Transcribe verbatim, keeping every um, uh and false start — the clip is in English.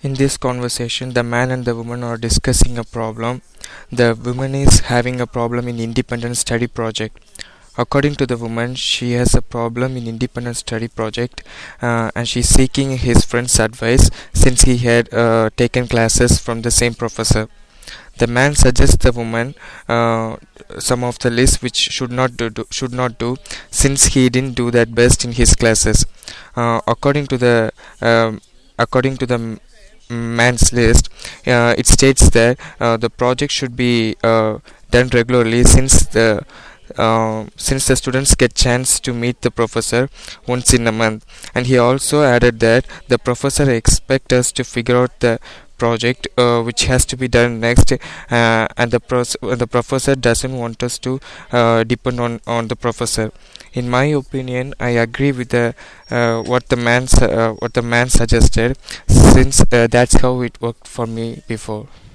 In this conversation, the man and the woman are discussing a problem. The woman is having a problem in independent study project. According to the woman, she has a problem in independent study project, uh, and she's seeking his friend's advice since he had uh, taken classes from the same professor. The man suggests the woman uh, some of the lists which should not do, do should not do since he didn't do that best in his classes. Uh, according to the um, according to the m- man's list, uh, it states that uh, the project should be uh, done regularly since the uh, since the students get chance to meet the professor once in a month. And he also added that the professor expects us to figure out the project uh, which has to be done next, uh, and the pros- the professor doesn't want us to uh, depend on on the professor. In my opinion, I agree with the uh, what the man su- uh, what the man suggested, since uh, that's how it worked for me before.